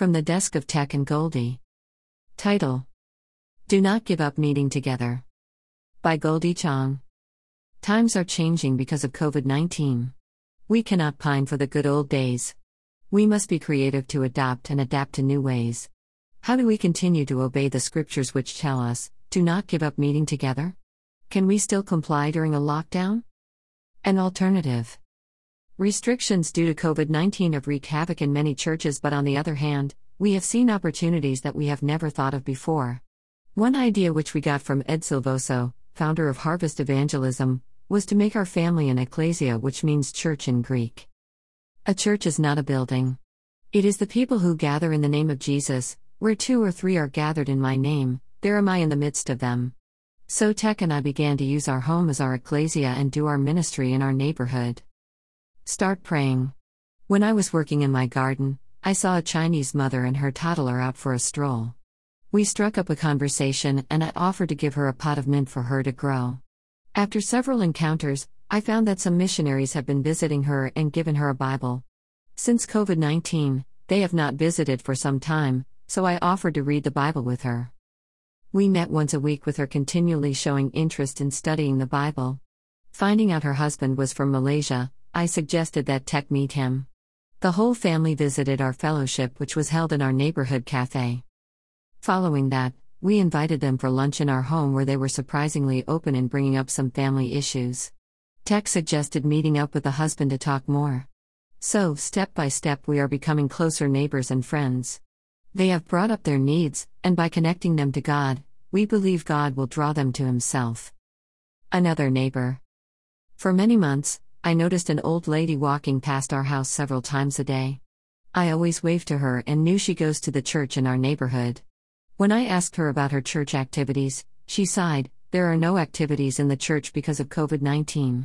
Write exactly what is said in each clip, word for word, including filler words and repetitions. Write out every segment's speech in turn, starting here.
From the desk of Tech and Goldie. Title: Do Not Give Up Meeting Together. By Goldie Chong. Times are changing because of COVID nineteen. We cannot pine for the good old days. We must be creative to adopt and adapt to new ways. How do we continue to obey the scriptures which tell us, do not give up meeting together? Can we still comply during a lockdown? An alternative. Restrictions due to COVID nineteen have wreaked havoc in many churches, but on the other hand, we have seen opportunities that we have never thought of before. One idea which we got from Ed Silvoso, founder of Harvest Evangelism, was to make our family an ecclesia, which means church in Greek. A church is not a building. It is the people who gather in the name of Jesus. Where two or three are gathered in my name, there am I in the midst of them. So Tech and I began to use our home as our ecclesia and do our ministry in our neighborhood. Start praying. When I was working in my garden, I saw a Chinese mother and her toddler out for a stroll. We struck up a conversation and I offered to give her a pot of mint for her to grow. After several encounters, I found that some missionaries have been visiting her and given her a Bible. Since COVID nineteen, they have not visited for some time, so I offered to read the Bible with her. We met once a week with her, continually showing interest in studying the Bible. Finding out her husband was from Malaysia, I suggested that Tech meet him. The whole family visited our fellowship, which was held in our neighborhood cafe. Following that, we invited them for lunch in our home, where they were surprisingly open in bringing up some family issues. Tech suggested meeting up with the husband to talk more. So, step by step, we are becoming closer neighbors and friends. They have brought up their needs, and by connecting them to God, we believe God will draw them to Himself. Another neighbor. For many months, I noticed an old lady walking past our house several times a day. I always waved to her and knew she goes to the church in our neighborhood. When I asked her about her church activities, she sighed, there are no activities in the church because of COVID nineteen.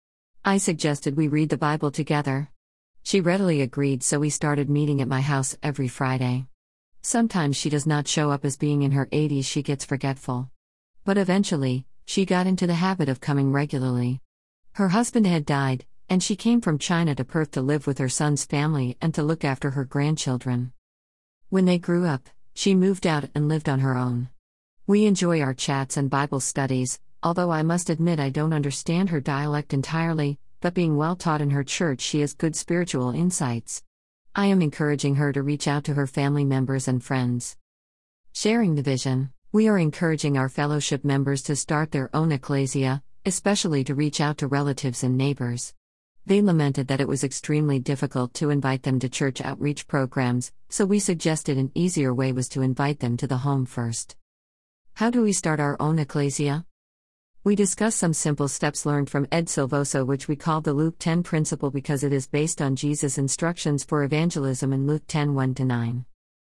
I suggested we read the Bible together. She readily agreed, so we started meeting at my house every Friday. Sometimes she does not show up, as being in her eighties she gets forgetful. But eventually, she got into the habit of coming regularly. Her husband had died, and she came from China to Perth to live with her son's family and to look after her grandchildren. When they grew up, she moved out and lived on her own. We enjoy our chats and Bible studies, although I must admit I don't understand her dialect entirely, but being well taught in her church, she has good spiritual insights. I am encouraging her to reach out to her family members and friends. Sharing the vision. We are encouraging our fellowship members to start their own ecclesia, especially to reach out to relatives and neighbors. They lamented that it was extremely difficult to invite them to church outreach programs, so we suggested an easier way was to invite them to the home first. How do we start our own ecclesia? We discussed some simple steps learned from Ed Silvoso, which we call the Luke ten principle, because it is based on Jesus' instructions for evangelism in Luke ten one to nine.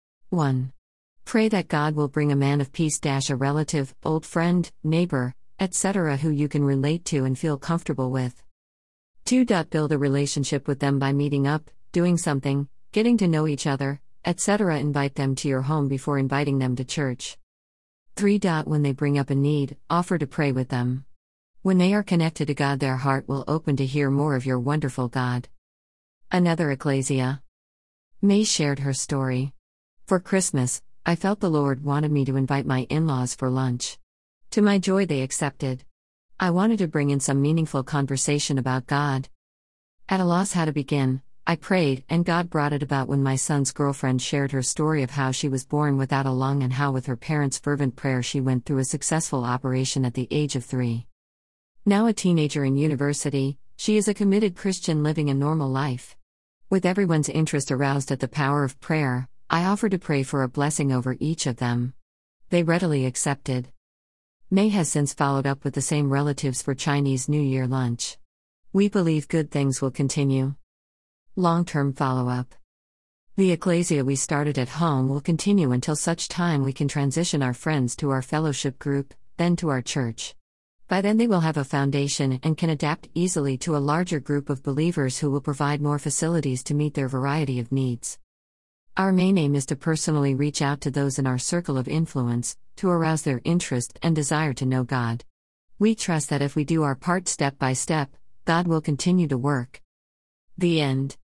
one. Pray that God will bring a man of peace, a relative, old friend, neighbor, et cetera who you can relate to and feel comfortable with. two. Build a relationship with them by meeting up, doing something, getting to know each other, et cetera. Invite them to your home before inviting them to church. three. When they bring up a need, offer to pray with them. When they are connected to God, their heart will open to hear more of your wonderful God. Another ecclesia. May shared her story. For Christmas, I felt the Lord wanted me to invite my in-laws for lunch. To my joy, they accepted. I wanted to bring in some meaningful conversation about God. At a loss how to begin, I prayed, and God brought it about when my son's girlfriend shared her story of how she was born without a lung and how with her parents' fervent prayer she went through a successful operation at the age of three. Now a teenager in university, she is a committed Christian living a normal life. With everyone's interest aroused at the power of prayer, I offered to pray for a blessing over each of them. They readily accepted. May has since followed up with the same relatives for Chinese New Year lunch. We believe good things will continue. Long-term follow-up. The ecclesia we started at home will continue until such time we can transition our friends to our fellowship group, then to our church. By then they will have a foundation and can adapt easily to a larger group of believers who will provide more facilities to meet their variety of needs. Our main aim is to personally reach out to those in our circle of influence, to arouse their interest and desire to know God. We trust that if we do our part step by step, God will continue to work. The end.